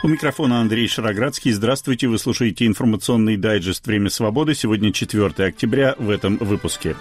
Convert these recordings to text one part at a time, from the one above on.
микрофона Андрей Шароградский. Здравствуйте, вы слушаете информационный дайджест «Время свободы». Сегодня 4 октября в этом выпуске.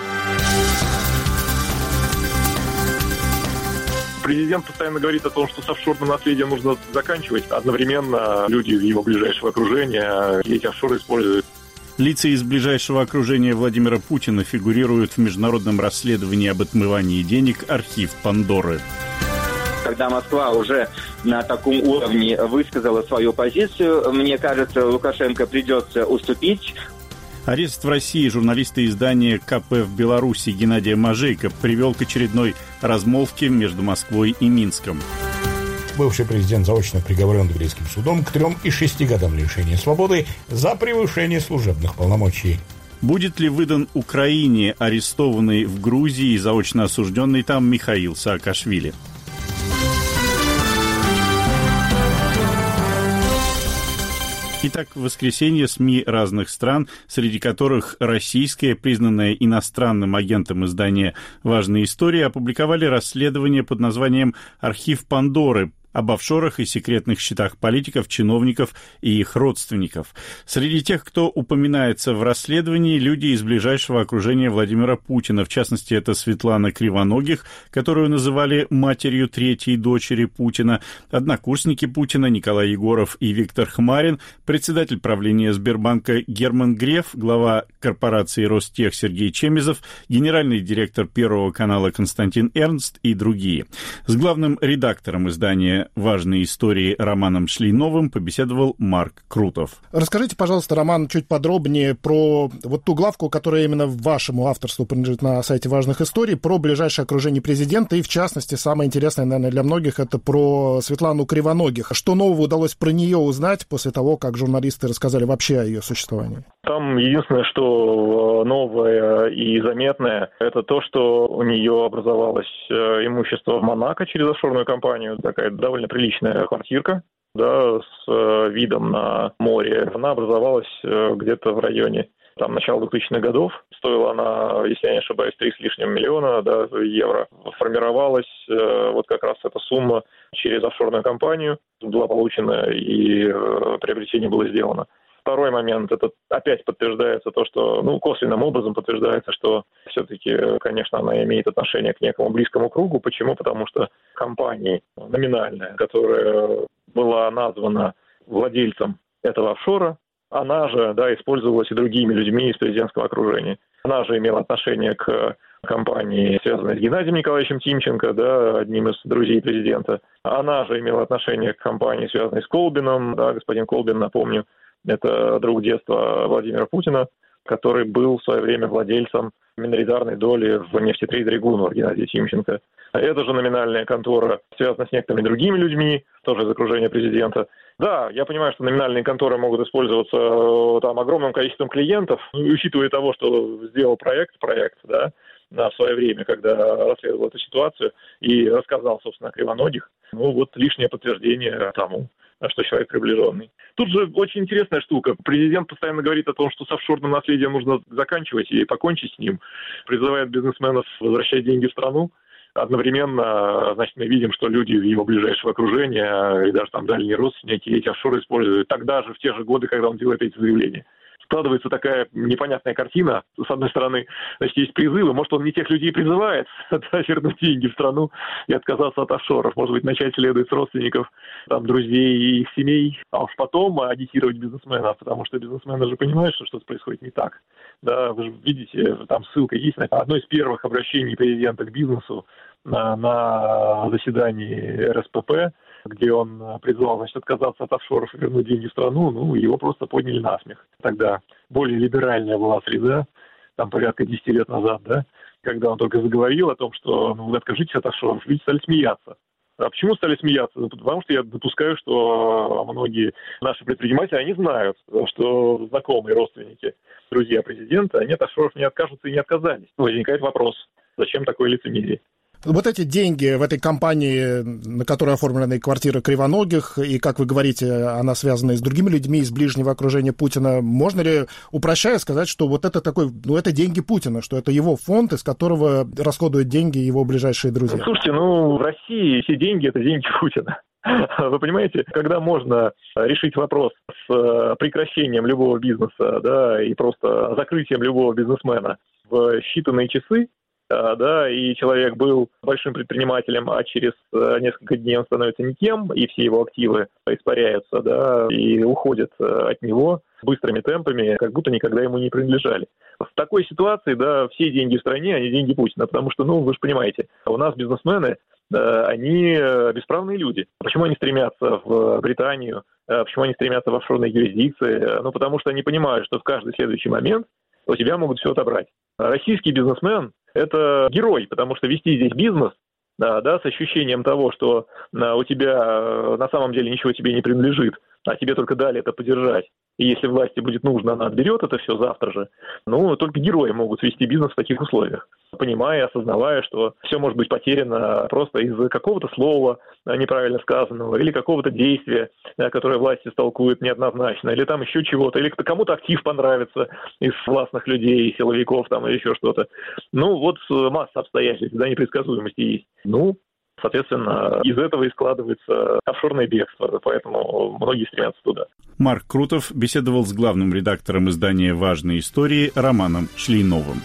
Президент постоянно говорит о том, что с офшорным наследием нужно заканчивать. Одновременно люди его ближайшего окружения эти офшоры используют. Лица из ближайшего окружения Владимира Путина фигурируют в международном расследовании об отмывании денег «Архив Пандоры». Когда Москва уже на таком уровне высказала свою позицию, мне кажется, Лукашенко придется уступить. Арест в России журналиста издания КП в Беларуси Геннадия Можейко привел к очередной размолвке между Москвой и Минском. Бывший президент заочно приговорен Тбилисским судом к 3 и 6 годам лишения свободы за превышение служебных полномочий. Будет ли выдан Украине арестованный в Грузии и заочно осужденный там Михаил Саакашвили? Итак, в воскресенье СМИ разных стран, среди которых российское, признанное иностранным агентом издание «Важные истории», опубликовали расследование под названием «Архив Пандоры» об офшорах и секретных счетах политиков, чиновников и их родственников. Среди тех, кто упоминается в расследовании, люди из ближайшего окружения Владимира Путина. В частности, это Светлана Кривоногих, которую называли матерью третьей дочери Путина, однокурсники Путина Николай Егоров и Виктор Хмарин, председатель правления Сбербанка Герман Греф, глава корпорации Ростех Сергей Чемизов, генеральный директор Первого канала Константин Эрнст и другие. С главным редактором издания «Важные истории» Романом Шлейновым побеседовал Марк Крутов. Расскажите, пожалуйста, Роман, чуть подробнее про вот ту главку, которая именно вашему авторству принадлежит на сайте «Важных историй», про ближайшее окружение президента, и, в частности, самое интересное, наверное, для многих, это про Светлану Кривоногих. Что нового удалось про нее узнать после того, как журналисты рассказали вообще о ее существовании? Там единственное, что новое и заметное, это то, что у нее образовалось имущество в Монако через офшорную компанию, такая довольно приличная квартирка, да, с видом на море. Она образовалась где-то в районе начала 2000-х годов. Стоила она, если я не ошибаюсь, 3 с лишним миллиона евро. Формировалась вот как раз эта сумма через офшорную компанию. Была получена и приобретение было сделано. Второй момент, это опять подтверждается то, что, косвенным образом подтверждается, что все-таки, конечно, она имеет отношение к некому близкому кругу. Почему? Потому что компания номинальная, которая была названа владельцем этого офшора, она же, использовалась и другими людьми из президентского окружения. Она же имела отношение к компании, связанной с Геннадием Николаевичем Тимченко, одним из друзей президента. Она же имела отношение к компании, связанной с Колбином. Господин Колбин, напомню, это друг детства Владимира Путина, который был в свое время владельцем миноритарной доли в нефтетрейдере «Гунвар» Геннадия Тимченко. Эта же номинальная контора связана с некоторыми другими людьми, тоже из окружения президента. Да, я понимаю, что номинальные конторы могут использоваться огромным количеством клиентов, учитывая того, что сделал проект, в свое время, когда расследовал эту ситуацию и рассказал, собственно, о Кривоногих. Лишнее подтверждение тому, что человек приближенный. Тут же очень интересная штука. Президент постоянно говорит о том, что с офшорным наследием нужно заканчивать и покончить с ним. Призывает бизнесменов возвращать деньги в страну. Одновременно, мы видим, что люди его ближайшего окружения и даже дальние родственники эти офшоры используют. Тогда же, в те же годы, когда он делает эти заявления. Складывается такая непонятная картина. С одной стороны, есть призывы. Может, он не тех людей призывает вернуть деньги в страну и отказаться от офшоров. Может быть, начать следовать с родственников, друзей и их семей, а уж потом агитировать бизнесменов, потому что бизнесмены же понимают, что что-то происходит не так. Да, вы же видите, ссылка есть на одно из первых обращений президента к бизнесу на заседании РСПП, где он призвал, отказаться от офшоров и вернуть деньги в страну, его просто подняли на смех. Тогда более либеральная была среда, порядка 10 лет назад, когда он только заговорил о том, что вы откажитесь от офшоров, люди стали смеяться. А почему стали смеяться? Потому что я допускаю, что многие наши предприниматели, они знают, что знакомые родственники, друзья президента, они от офшоров не откажутся и не отказались. Возникает вопрос, зачем такое лицемерие? Вот эти деньги в этой компании, на которой оформлены квартира Кривоногих, и, как вы говорите, она связана и с другими людьми из ближнего окружения Путина, можно ли, упрощая, сказать, что вот это такой, это деньги Путина, что это его фонд, из которого расходуют деньги его ближайшие друзья? Слушайте, в России все деньги – это деньги Путина. Вы понимаете, когда можно решить вопрос с прекращением любого бизнеса, да, и просто закрытием любого бизнесмена в считанные часы, да, и человек был большим предпринимателем, а через несколько дней он становится никем, и все его активы испаряются, да, и уходят от него быстрыми темпами, как будто никогда ему не принадлежали. В такой ситуации, да, все деньги в стране, они деньги Путина, потому что, вы же понимаете, у нас бизнесмены, они бесправные люди. Почему они стремятся в Британию, почему они стремятся в офшорные юрисдикции? Потому что они понимают, что в каждый следующий момент у тебя могут все отобрать. Российский бизнесмен – это герой, потому что вести здесь бизнес, да, с ощущением того, что у тебя на самом деле ничего тебе не принадлежит, а тебе только дали это подержать. И если власти будет нужно, она отберет это все завтра же. Только герои могут вести бизнес в таких условиях, понимая, осознавая, что все может быть потеряно просто из-за какого-то слова неправильно сказанного или какого-то действия, которое власти истолкуют неоднозначно, или там еще чего-то, или кому-то актив понравится из властных людей, силовиков там или еще что-то. Масса обстоятельств, да, непредсказуемости есть. Соответственно, из этого и складывается офшорное бегство, поэтому многие стремятся туда. Марк Крутов беседовал с главным редактором издания «Важные истории» Романом Шлейновым.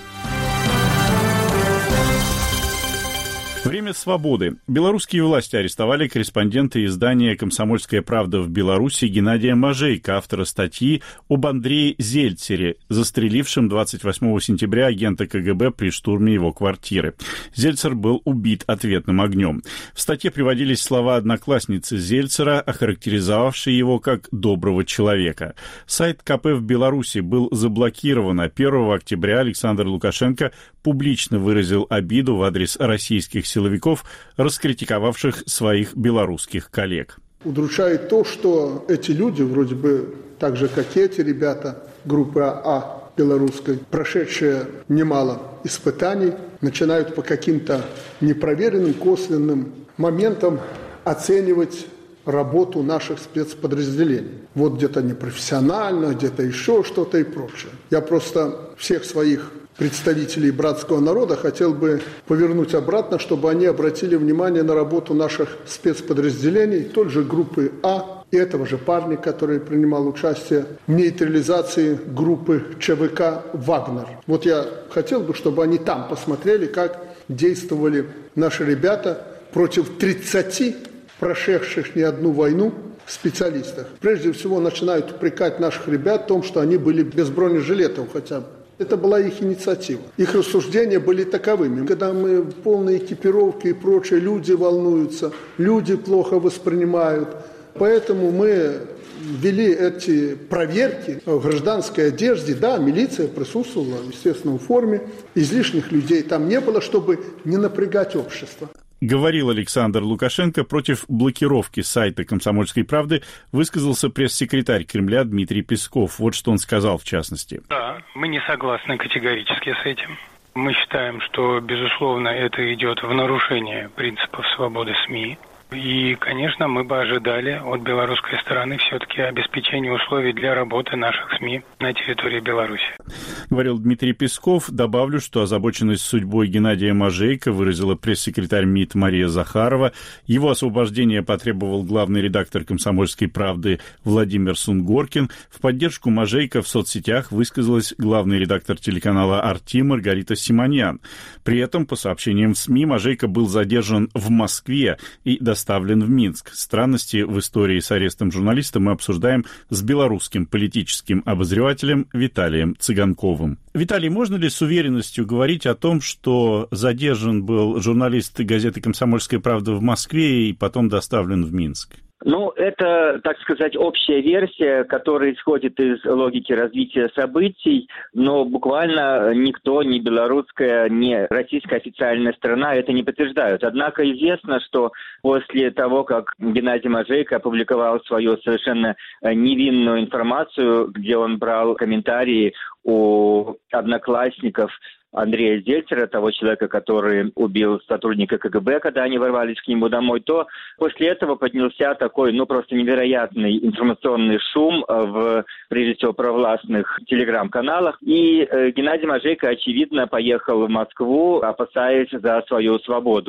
Время свободы. Белорусские власти арестовали корреспондента издания «Комсомольская правда» в Беларуси Геннадия Можейко, автора статьи об Андрее Зельцере, застрелившем 28 сентября агента КГБ при штурме его квартиры. Зельцер был убит ответным огнем. В статье приводились слова одноклассницы Зельцера, охарактеризовавшей его как доброго человека. Сайт КП в Беларуси был заблокирован, а 1 октября Александр Лукашенко публично выразил обиду в адрес российских силовиков, раскритиковавших своих белорусских коллег. Удручает то, что эти люди, вроде бы так же, как и эти ребята, группы А белорусской, прошедшие немало испытаний, начинают по каким-то непроверенным, косвенным моментам оценивать работу наших спецподразделений. Вот где-то непрофессионально, где-то еще что-то и прочее. Я просто всех своих представителей братского народа хотел бы повернуть обратно, чтобы они обратили внимание на работу наших спецподразделений, той же группы А и этого же парня, который принимал участие в нейтрализации группы ЧВК «Вагнер». Вот я хотел бы, чтобы они там посмотрели, как действовали наши ребята против 30 прошедших не одну войну специалистов. Прежде всего начинают упрекать наших ребят в том, что они были без бронежилетов хотя бы. Это была их инициатива. Их рассуждения были таковыми. Когда мы в полной экипировке и прочее, люди волнуются, люди плохо воспринимают. Поэтому мы ввели эти проверки в гражданской одежде. Да, милиция присутствовала, естественно, в форме. Излишних людей там не было, чтобы не напрягать общество. Говорил Александр Лукашенко. Против блокировки сайта «Комсомольской правды» высказался пресс-секретарь Кремля Дмитрий Песков. Вот что он сказал в частности. Да, мы не согласны категорически с этим. Мы считаем, что, безусловно, это идет в нарушение принципов свободы СМИ. И, конечно, мы бы ожидали от белорусской стороны все-таки обеспечения условий для работы наших СМИ на территории Беларуси. Говорил Дмитрий Песков. Добавлю, что озабоченность судьбой Геннадия Можейко выразила пресс-секретарь МИД Мария Захарова. Его освобождение потребовал главный редактор «Комсомольской правды» Владимир Сунгоркин. В поддержку Можейко в соцсетях высказалась главный редактор телеканала «Арти» Маргарита Симоньян. При этом, по сообщениям в СМИ, Можейко был задержан в Москве и доставлен в Минск. Странности в истории с арестом журналиста мы обсуждаем с белорусским политическим обозревателем Виталием Цыганковым. Виталий, можно ли с уверенностью говорить о том, что задержан был журналист газеты «Комсомольская правда» в Москве и потом доставлен в Минск? Это, так сказать, общая версия, которая исходит из логики развития событий, но буквально никто, ни белорусская, ни российская официальная сторона это не подтверждают. Однако известно, что после того, как Геннадий Можейко опубликовал свою совершенно невинную информацию, где он брал комментарии у одноклассников Андрея Зельцера, того человека, который убил сотрудника КГБ, когда они ворвались к нему домой, то после этого поднялся такой, просто невероятный информационный шум в, прежде всего, провластных телеграм-каналах. И Геннадий Можейко, очевидно, поехал в Москву, опасаясь за свою свободу.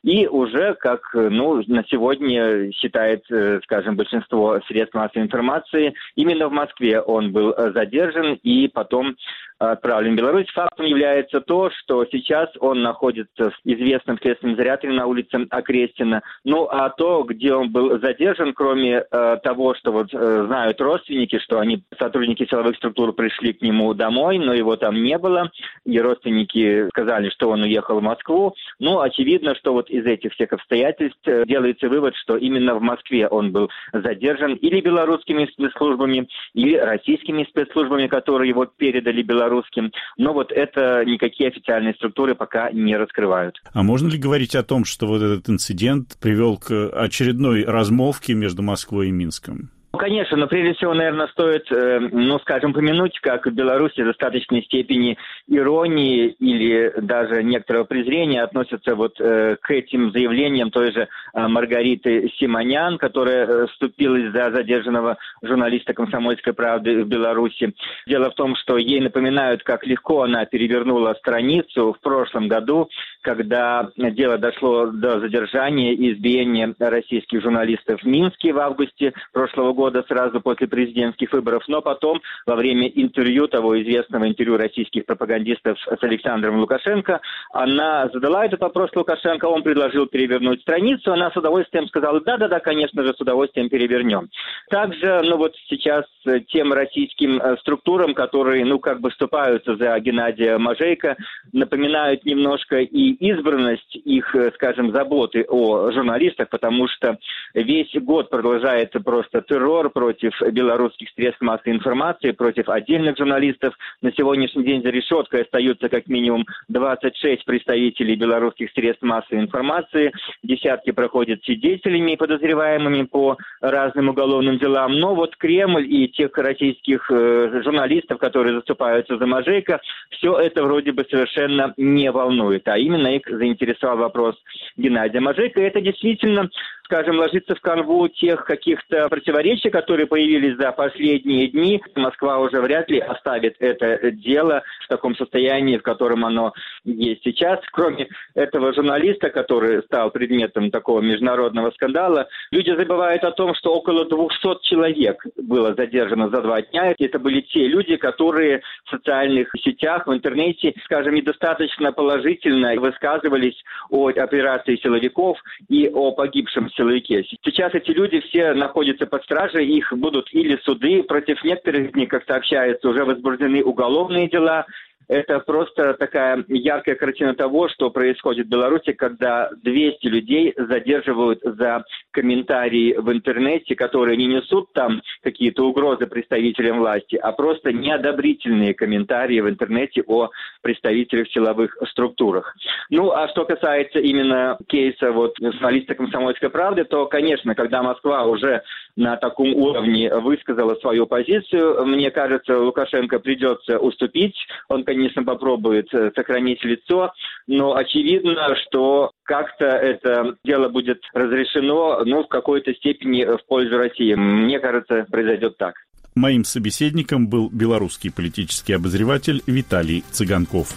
И уже, как на сегодня считает, скажем, большинство средств массовой информации, именно в Москве он был задержан и потом отправлен в Беларусь. Фактом является то, что сейчас он находится в известном следственном изоляторе на улице Окрестина. Ну, а то, где он был задержан, кроме того, что знают родственники, что сотрудники силовых структур пришли к нему домой, но его там не было, и родственники сказали, что он уехал в Москву. Ну, очевидно, что из этих всех обстоятельств делается вывод, что именно в Москве он был задержан или белорусскими спецслужбами, или российскими спецслужбами, которые его передали белорусским. Но это никакие официальные структуры пока не раскрывают. А можно ли говорить о том, что этот инцидент привел к очередной размолвке между Москвой и Минском? Конечно, но прежде всего, наверное, стоит, помянуть, как в Беларуси в достаточной степени иронии или даже некоторого презрения относятся к этим заявлениям той же Маргариты Симонян, которая вступилась за задержанного журналиста «Комсомольской правды» в Беларуси. Дело в том, что ей напоминают, как легко она перевернула страницу в прошлом году, когда дело дошло до задержания и избиения российских журналистов в Минске в августе прошлого года, сразу после президентских выборов, но потом, во время того известного интервью российских пропагандистов с Александром Лукашенко, она задала этот вопрос Лукашенко, он предложил перевернуть страницу, она с удовольствием сказала, да, конечно же, с удовольствием перевернем. Также, сейчас тем российским структурам, которые, вступаются за Геннадия Можейко, напоминают немножко и избранность их, скажем, заботы о журналистах, потому что весь год продолжается просто террор против белорусских средств массовой информации, против отдельных журналистов. На сегодняшний день за решеткой остаются как минимум 26 представителей белорусских средств массовой информации. Десятки проходят свидетелями и подозреваемыми по разным уголовным делам. Но Кремль и тех российских журналистов, которые заступаются за Можейко, все это вроде бы совершенно не волнует. А именно их заинтересовал вопрос Геннадия Можейко. Это действительно, ложится в канву тех каких-то противоречий, которые появились за последние дни. Москва уже вряд ли оставит это дело в таком состоянии, в котором оно есть сейчас. Кроме этого журналиста, который стал предметом такого международного скандала, люди забывают о том, что около 200 человек было задержано за 2 дня. Это были те люди, которые в социальных сетях, в интернете, недостаточно положительно высказывались о операции силовиков и о погибшем силовике. Сейчас эти люди все находятся под стражей, их будут или суды, против некоторых из них, как сообщается, уже возбуждены уголовные дела. Это просто такая яркая картина того, что происходит в Беларуси, когда 200 людей задерживают за комментарии в интернете, которые не несут там какие-то угрозы представителям власти, а просто неодобрительные комментарии в интернете о представителях силовых структурах. А что касается именно кейса журналиста «Комсомольской правды», то, конечно, когда Москва уже на таком уровне высказала свою позицию, мне кажется, Лукашенко придется уступить. Он, конечно, попробует сохранить лицо, но очевидно, что как-то это дело будет разрешено, в какой-то степени в пользу России. Мне кажется, произойдет так. Моим собеседником был белорусский политический обозреватель Виталий Цыганков.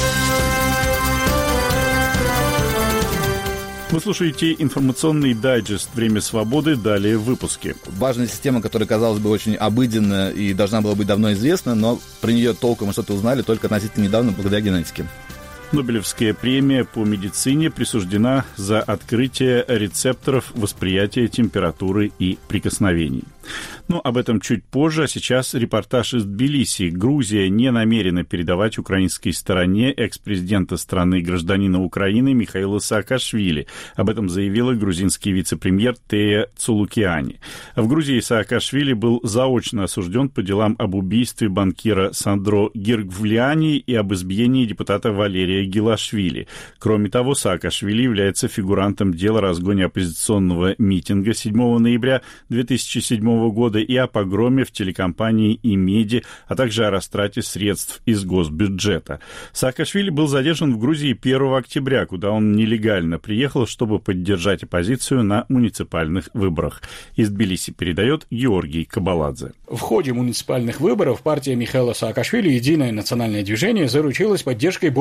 Вы слушаете информационный дайджест «Время свободы». Далее в выпуске. Важная система, которая, казалось бы, очень обыденна и должна была быть давно известна, но про нее толком что-то узнали только относительно недавно благодаря генетике. Нобелевская премия по медицине присуждена за открытие рецепторов восприятия температуры и прикосновений. Об этом чуть позже, а сейчас репортаж из Тбилиси. Грузия не намерена передавать украинской стороне экс-президента страны, гражданина Украины Михаила Саакашвили. Об этом заявила грузинский вице-премьер Тея Цулукиани. В Грузии Саакашвили был заочно осужден по делам об убийстве банкира Сандро Гиргвлиани и об избиении депутата Валерия Гилашвили. Кроме того, Саакашвили является фигурантом дела о разгоне оппозиционного митинга 7 ноября 2007 года и о погроме в телекомпании «Имеди», а также о растрате средств из госбюджета. Саакашвили был задержан в Грузии 1 октября, куда он нелегально приехал, чтобы поддержать оппозицию на муниципальных выборах. Из Тбилиси передает Георгий Кабаладзе. В ходе муниципальных выборов партия Михаила Саакашвили «Единое национальное движение» заручилась поддержкой более трети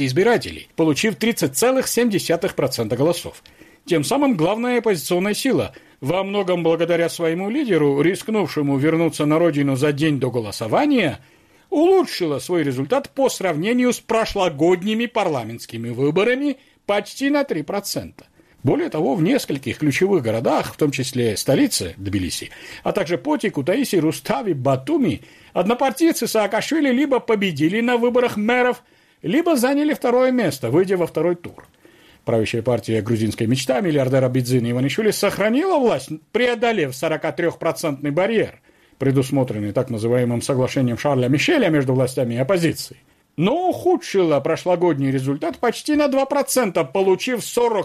трети избирателей, получив 30,7% голосов. Тем самым главная оппозиционная сила, во многом благодаря своему лидеру, рискнувшему вернуться на родину за день до голосования, улучшила свой результат по сравнению с прошлогодними парламентскими выборами почти на 3%. Более того, в нескольких ключевых городах, в том числе столице Тбилиси, а также Поти, Кутаиси, Рустави, Батуми, однопартийцы Саакашвили либо победили на выборах мэров, либо заняли второе место, выйдя во второй тур. Правящая партия «Грузинская мечта» миллиардера Бидзина Иванишвили сохранила власть, преодолев 43% барьер, предусмотренный так называемым соглашением Шарля Мишеля между властями и оппозицией. Но ухудшила прошлогодний результат почти на 2%, получив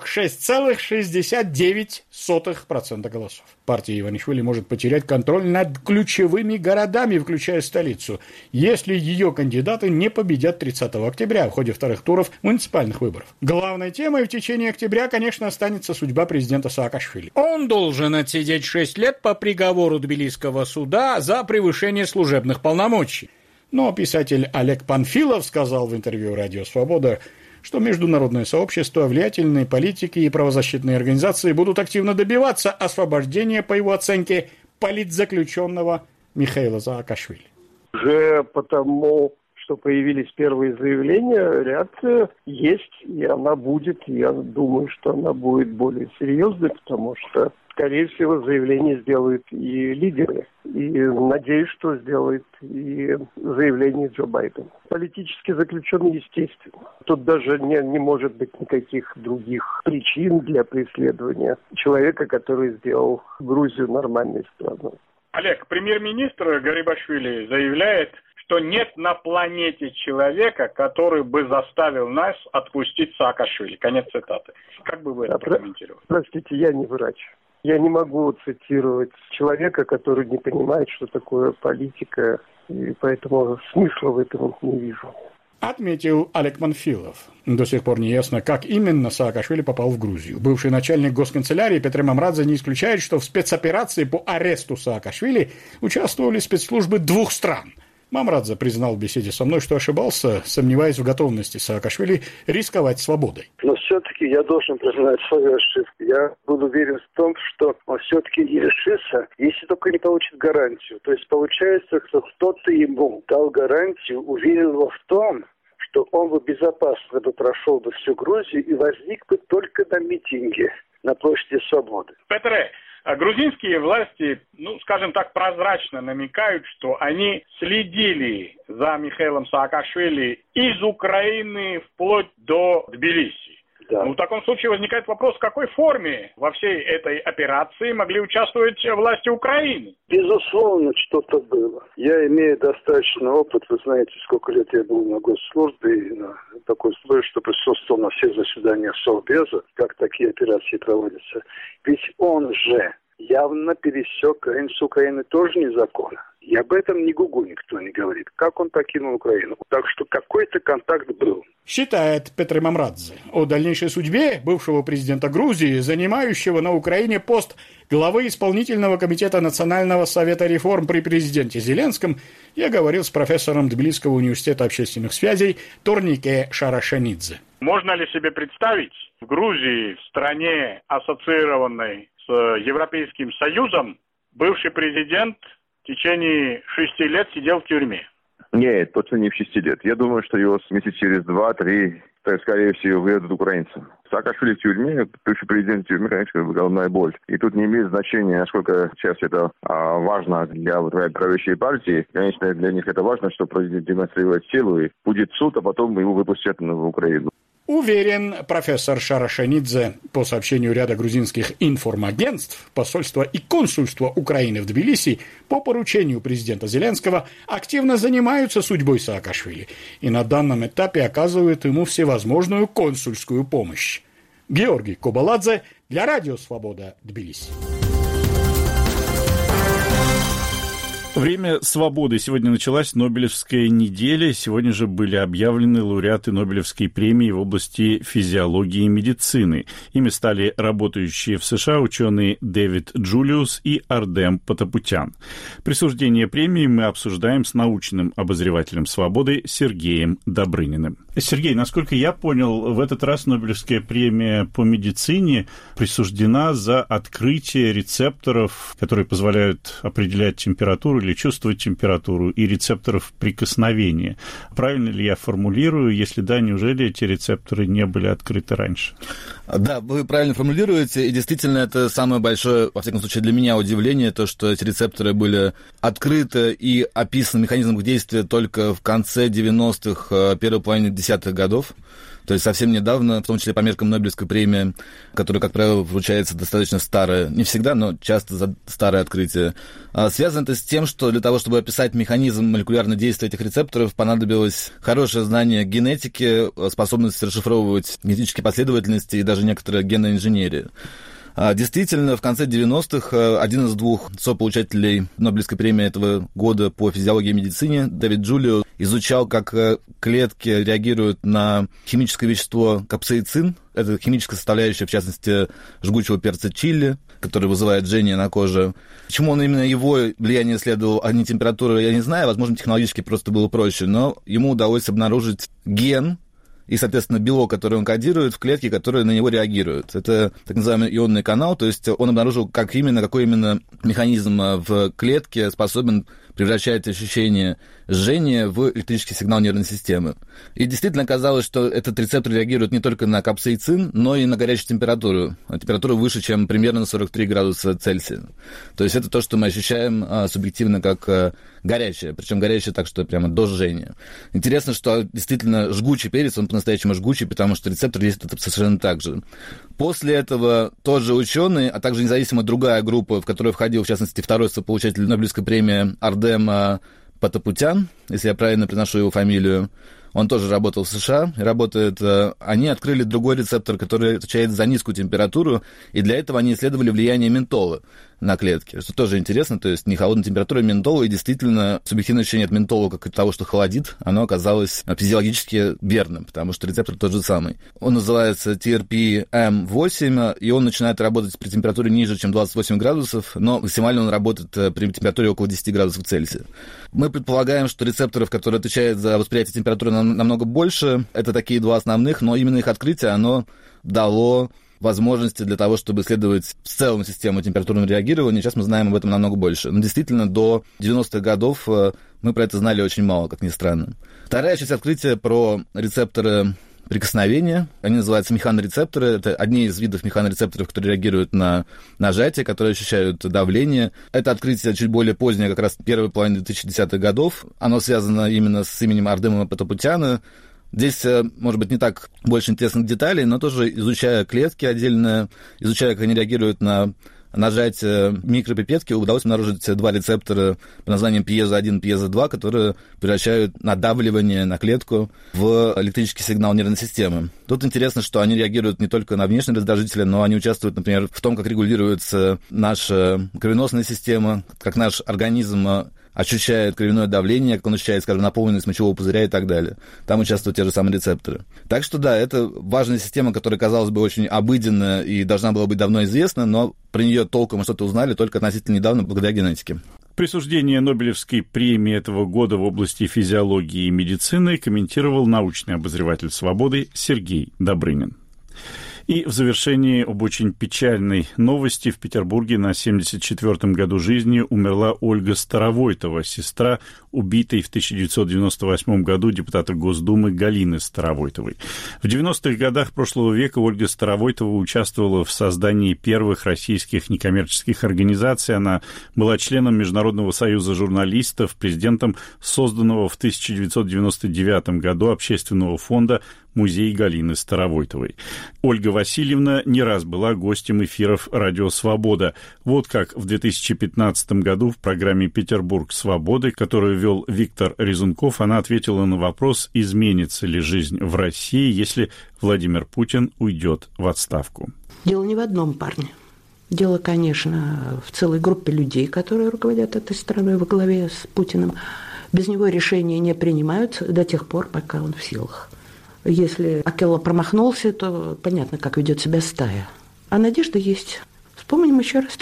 46,69% голосов. Партия Иванишвили может потерять контроль над ключевыми городами, включая столицу, если ее кандидаты не победят 30 октября в ходе вторых туров муниципальных выборов. Главной темой в течение октября, конечно, останется судьба президента Саакашвили. Он должен отсидеть 6 лет по приговору Тбилисского суда за превышение служебных полномочий. Но писатель Олег Панфилов сказал в интервью «Радио Свобода», что международное сообщество, влиятельные политики и правозащитные организации будут активно добиваться освобождения, по его оценке, политзаключенного Михаила Саакашвили. Уже потому, что появились первые заявления, реакция есть, и она будет. Я думаю, что она будет более серьезной, потому что, скорее всего, заявление сделают и лидеры. И надеюсь, что сделает и заявление Джо Байден. Политически заключенный, естественно. Тут даже не может быть никаких других причин для преследования человека, который сделал Грузию нормальной страной. Олег, премьер-министр Гарибашвили заявляет, что нет на планете человека, который бы заставил нас отпустить Саакашвили. Конец цитаты. Как бы вы это прокомментировали? Простите, я не врач. Я не могу цитировать человека, который не понимает, что такое политика, и поэтому смысла в этом не вижу. Отметил Олег Панфилов. До сих пор не ясно, как именно Саакашвили попал в Грузию. Бывший начальник госканцелярии Петр Мамрадзе не исключает, что в спецоперации по аресту Саакашвили участвовали спецслужбы 2 стран. Мамрадзе признал в беседе со мной, что ошибался, сомневаясь в готовности Саакашвили рисковать свободой. Но все-таки я должен признать свою ошибку. Я был уверен в том, что он все-таки не решится, если только не получит гарантию. То есть получается, что кто-то ему дал гарантию, уверил его в том, что он бы безопасно прошел бы всю Грузию и возник бы только на митинге на площади Свободы. Петре, грузинские власти, скажем так, прозрачно намекают, что они следили за Михаилом Саакашвили из Украины вплоть до Тбилиси. Да. В таком случае возникает вопрос, в какой форме во всей этой операции могли участвовать власти Украины? Безусловно, что-то было. Я имею достаточно опыт. Вы знаете, сколько лет я был на госслужбе и на такой службе, что присутствовал на всех заседаниях Совбеза, как такие операции проводятся. Ведь он же явно пересек границу Украины тоже незаконно. И об этом ни гугу никто не говорит. Как он покинул Украину? Так что какой-то контакт был. Считает Петр Мамрадзе. О дальнейшей судьбе бывшего президента Грузии, занимающего на Украине пост главы исполнительного комитета Национального совета реформ при президенте Зеленском, я говорил с профессором Тбилисского университета общественных связей Торнике Шарашанидзе. Можно ли себе представить в Грузии, в стране, ассоциированной с Европейским Союзом, бывший президент в течение 6 лет сидел в тюрьме? Нет, точно не в 6 лет. Я думаю, что его месяца через 2-3, скорее всего, выдадут украинцам. Саакашвили в тюрьме, бывший президент в тюрьме, конечно, головная боль. И тут не имеет значения, насколько сейчас это важно для правящей партии. Конечно, для них это важно, что президент демонстрирует силу, и будет суд, а потом его выпустят в Украину. Уверен профессор Шарашанидзе, по сообщению ряда грузинских информагентств, посольства и консульства Украины в Тбилиси по поручению президента Зеленского активно занимаются судьбой Саакашвили и на данном этапе оказывают ему всевозможную консульскую помощь. Георгий Кобаладзе для Радио Свобода, Тбилиси. Время свободы. Сегодня началась Нобелевская неделя. Сегодня же были объявлены лауреаты Нобелевской премии в области физиологии и медицины. Ими стали работающие в США ученые Дэвид Джулиус и Ардем Потапутян. Присуждение премии мы обсуждаем с научным обозревателем свободы Сергеем Добрыниным. Сергей, насколько я понял, в этот раз Нобелевская премия по медицине присуждена за открытие рецепторов, которые позволяют определять температуру или чувствовать температуру, и рецепторов прикосновения. Правильно ли я формулирую? Если да, неужели эти рецепторы не были открыты раньше? Да, вы правильно формулируете, и действительно это самое большое, во всяком случае для меня, удивление, то, что эти рецепторы были открыты и описан механизм их действия только в конце 90-х, первой половине 10-х годов. То есть совсем недавно, в том числе по меркам Нобелевской премии, которая, как правило, вручается достаточно старая, не всегда, но часто за старое открытие. Связано это с тем, что для того, чтобы описать механизм молекулярного действия этих рецепторов, понадобилось хорошее знание генетики, способность расшифровывать генетические последовательности и даже некоторая генная инженерия. Действительно, в конце 90-х один из двух сополучателей Нобелевской премии этого года по физиологии и медицине, Дэвид Джулиус, изучал, как клетки реагируют на химическое вещество капсаицин. Это химическая составляющая, в частности, жгучего перца чили, который вызывает жжение на коже. Почему он именно его влияние исследовал, а не температуру, я не знаю. Возможно, технологически просто было проще. Но ему удалось обнаружить ген, и, соответственно, белок, который он кодирует в клетке, которые на него реагируют. Это так называемый ионный канал, то есть он обнаружил, какой именно механизм в клетке способен превращать ощущение жжения в электрический сигнал нервной системы. И действительно оказалось, что этот рецептор реагирует не только на капсаицин, но и на горячую температуру. Температура выше, чем примерно 43 градуса Цельсия. То есть это то, что мы ощущаем субъективно как горячее, причем горячее так, что прямо до жжения. Интересно, что действительно жгучий перец, он по-настоящему жгучий, потому что рецептор действует совершенно так же. После этого тот же ученый, а также независимо другая группа, в которую входил, в частности, второй сополучатель Нобелевской премии Ардем Потапутян, если я правильно произношу его фамилию, он тоже работал в США, они открыли другой рецептор, который отвечает за низкую температуру, и для этого они исследовали влияние ментола на клетки, что тоже интересно, то есть не холодная температура ментола, и действительно субъективное ощущение от ментола, как от того, что холодит, оно оказалось физиологически верным, потому что рецептор тот же самый. Он называется TRPM8, и он начинает работать при температуре ниже, чем 28 градусов, но максимально он работает при температуре около 10 градусов Цельсия. Мы предполагаем, что рецепторов, которые отвечают за восприятие температуры, намного больше. Это такие два основных, но именно их открытие, оно дало возможности для того, чтобы исследовать в целом систему температурного реагирования. Сейчас мы знаем об этом намного больше. Но действительно, до 90-х годов мы про это знали очень мало, как ни странно. Вторая часть открытия про рецепторы прикосновения. Они называются механорецепторы. Это одни из видов механорецепторов, которые реагируют на нажатие, которые ощущают давление. Это открытие чуть более позднее, как раз первой половины 2010-х годов. Оно связано именно с именем Ардема Потапутяна. Здесь, может быть, не так больше интересных деталей, но тоже изучая клетки отдельно, изучая, как они реагируют на нажатие микропипетки, удалось обнаружить два рецептора под названием пьезо-1, пьезо-2, которые превращают надавливание на клетку в электрический сигнал нервной системы. Тут интересно, что они реагируют не только на внешние раздражители, но они участвуют, например, в том, как регулируется наша кровеносная система, как наш организм ощущает кровяное давление, как он ощущает, скажем, наполненность мочевого пузыря и так далее. Там участвуют те же самые рецепторы. Так что да, это важная система, которая, казалось бы, очень обыденна и должна была быть давно известна, но про нее толком что-то узнали только относительно недавно благодаря генетике. Присуждение Нобелевской премии этого года в области физиологии и медицины комментировал научный обозреватель «Свободы» Сергей Добрынин. И в завершении об очень печальной новости. В Петербурге на 74-м году жизни умерла Ольга Старовойтова, сестра убитой в 1998 году депутата Госдумы Галины Старовойтовой. В 90-х годах прошлого века Ольга Старовойтова участвовала в создании первых российских некоммерческих организаций. Она была членом Международного союза журналистов, президентом созданного в 1999 году общественного фонда «Музей Галины Старовойтовой». Ольга Васильевна не раз была гостем эфиров «Радио Свобода». Вот как в 2015 году в программе «Петербург свободы», которую вел Виктор Резунков, она ответила на вопрос, изменится ли жизнь в России, если Владимир Путин уйдет в отставку. Дело не в одном парне. Дело, конечно, в целой группе людей, которые руководят этой страной во главе с Путиным. Без него решения не принимаются до тех пор, пока он в силах. Если Акела промахнулся, то понятно, как ведет себя стая. А надежда есть. Вспомним еще раз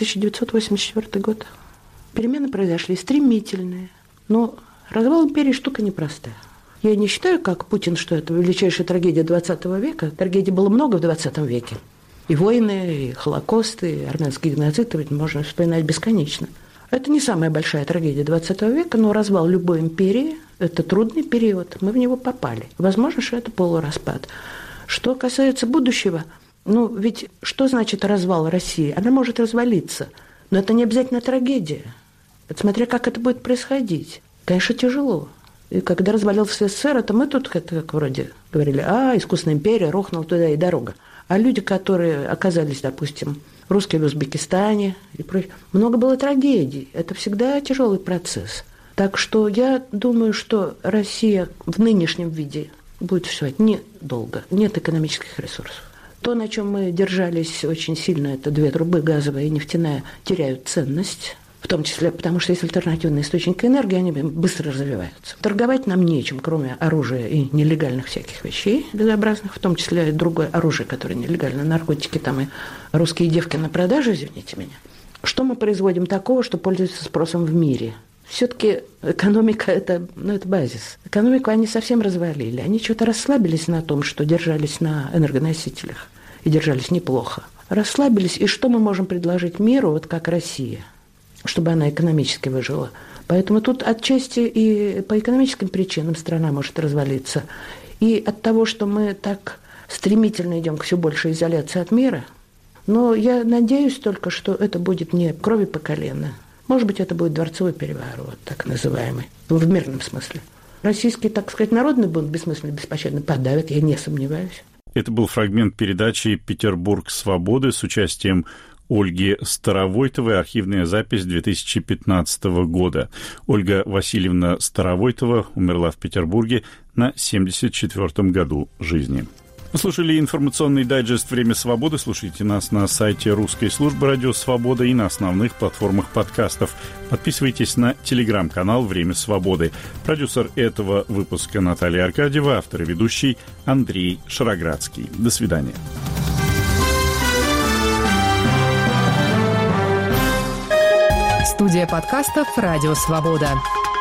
1984 год. Перемены произошли стремительные. Но развал империи штука непростая. Я не считаю, как Путин, что это величайшая трагедия 20 века. Трагедий было много в 20 веке. И войны, и холокосты, и армянский геноцид, ведь можно вспоминать бесконечно. Это не самая большая трагедия 20 века, но развал любой империи – это трудный период. Мы в него попали. Возможно, что это полураспад. Что касается будущего, ведь что значит развал России? Она может развалиться, но это не обязательно трагедия. Это смотря как это будет происходить. Конечно, тяжело. И когда развалился СССР, это мы тут как вроде говорили, искусственная империя, рухнула туда и дорога. А люди, которые оказались, допустим, русские в Узбекистане и прочее, много было трагедий. Это всегда тяжелый процесс. Так что я думаю, что Россия в нынешнем виде будет существовать недолго. Нет экономических ресурсов. То, на чем мы держались очень сильно, это две трубы, газовая и нефтяная, теряют ценность. В том числе, потому что есть альтернативные источники энергии, они быстро развиваются. Торговать нам нечем, кроме оружия и нелегальных всяких вещей безобразных, в том числе и другое оружие, которое нелегально, наркотики там и русские девки на продажу, извините меня. Что мы производим такого, что пользуется спросом в мире? Все-таки экономика – это базис. Экономику они совсем развалили. Они что-то расслабились на том, что держались на энергоносителях и держались неплохо. Расслабились, и что мы можем предложить миру, вот как Россия, чтобы она экономически выжила. Поэтому тут отчасти и по экономическим причинам страна может развалиться. И от того, что мы так стремительно идем к все большей изоляции от мира. Но я надеюсь только, что это будет не крови по колено. Может быть, это будет дворцовый переворот, так называемый, в мирном смысле. Российский, так сказать, народный бунт бессмысленно, беспощадно подавит, я не сомневаюсь. Это был фрагмент передачи «Петербург свободы» с участием Ольги Старовойтовой, архивная запись 2015 года. Ольга Васильевна Старовойтова умерла в Петербурге на 74-м году жизни. Вы слушали информационный дайджест «Время свободы». Слушайте нас на сайте русской службы «Радио Свобода» и на основных платформах подкастов. Подписывайтесь на телеграм-канал «Время свободы». Продюсер этого выпуска Наталья Аркадьева, автор и ведущий Андрей Шароградский. До свидания. Студия подкастов «Радио Свобода».